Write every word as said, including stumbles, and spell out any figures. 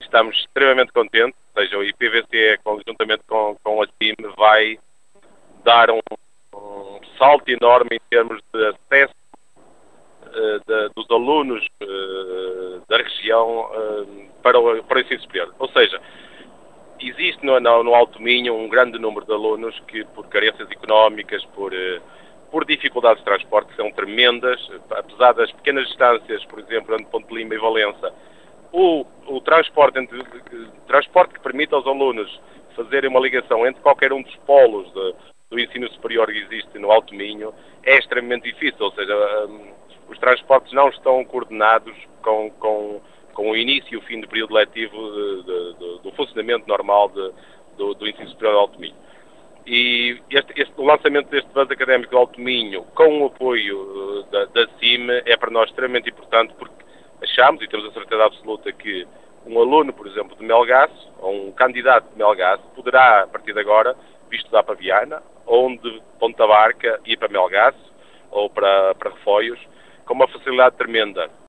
estamos extremamente contentes, ou seja, o I P V C, conjuntamente com, com a C I M, vai dar um, um salto enorme em termos de acesso uh, de, dos alunos uh, da região uh, para, o, para o ensino superior. Ou seja, existe no, no, no Alto Minho um grande número de alunos que, por carências económicas, por, uh, por dificuldades de transporte, que são tremendas, apesar das pequenas distâncias, por exemplo, entre Ponte Lima e Valença, o, o transporte, entre, transporte que permite aos alunos fazerem uma ligação entre qualquer um dos polos de, do ensino superior que existe no Alto Minho é extremamente difícil, ou seja, um, os transportes não estão coordenados com, com, com o início e o fim do período letivo de, de, de, do funcionamento normal de, do, do ensino superior do Alto Minho. E este, este, o lançamento deste bus académico do Alto Minho, com o apoio uh, da, da C I M, é para nós extremamente importante, porque achamos e temos a certeza absoluta que um aluno, por exemplo, de Melgaço, ou um candidato de Melgaço, poderá, a partir de agora, vir estudar para Viana, ou de Ponta Barca ir para Melgaço, ou para, para Refoios, com uma facilidade tremenda.